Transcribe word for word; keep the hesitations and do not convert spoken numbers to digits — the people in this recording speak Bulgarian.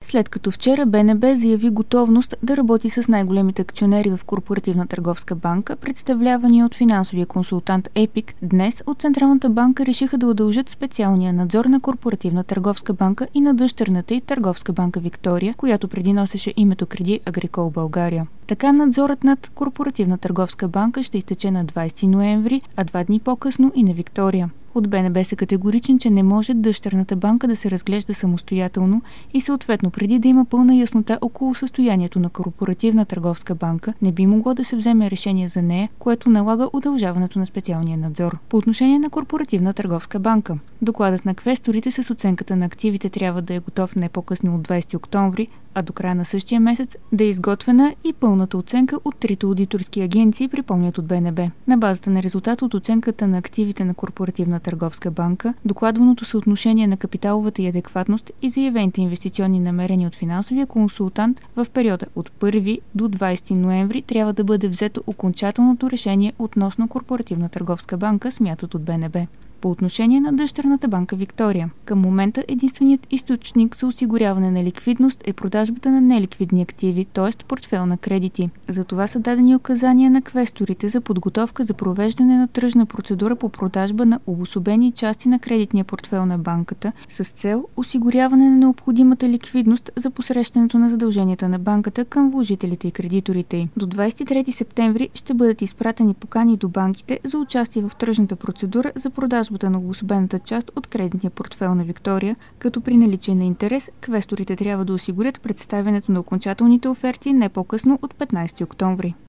след като вчера Б Н Б заяви готовност да работи с най-големите акционери в Корпоративна търговска банка, представлявани от финансовия консултант Епик, днес от Централната банка решиха да удължат специалния надзор на Корпоративна търговска банка и на дъщерната й Търговска банка Виктория, която преди носеше името Креди Агрикол България. Така надзорът над Корпоративна търговска банка ще изтече на двадесети ноември, а два дни по-късно и на Виктория. От Б Н Б са категорични, че не може дъщерната банка да се разглежда самостоятелно и съответно преди да има пълна яснота около състоянието на Корпоративна търговска банка, не би могло да се вземе решение за нея, което налага удължаването на специалния надзор. По отношение на Корпоративна търговска банка, докладът на квесторите с оценката на активите трябва да е готов не по-късно от двадесети октомври, а до края на същия месец да е изготвена и пълната оценка от трите аудиторски агенции, припомнят от Б Н Б. На базата на резултат от оценката на активите на Корпоративна търговска банка, докладваното съотношение на капиталовата и адекватност и заявените инвестиционни намерения от финансовия консултант в периода от първи до двадесети ноември трябва да бъде взето окончателното решение относно Корпоративна търговска банка, смятат от Б Н Б. По отношение на дъщерната банка Виктория, към момента единственият източник за осигуряване на ликвидност е продажбата на неликвидни активи, т.е. портфейл на кредити. За това са дадени указания на квесторите за подготовка за провеждане на тръжна процедура по продажба на обособени части на кредитния портфейл на банката с цел осигуряване на необходимата ликвидност за посрещането на задълженията на банката към вложителите и кредиторите й. До двадесет и трети септември ще бъдат изпратени покани до банките за участие в тръжната процедура за продажба на обособената част от кредитния портфейл на Виктория, като при наличие на интерес, квесторите трябва да осигурят представянето на окончателните оферти не по-късно от петнадесети октомври.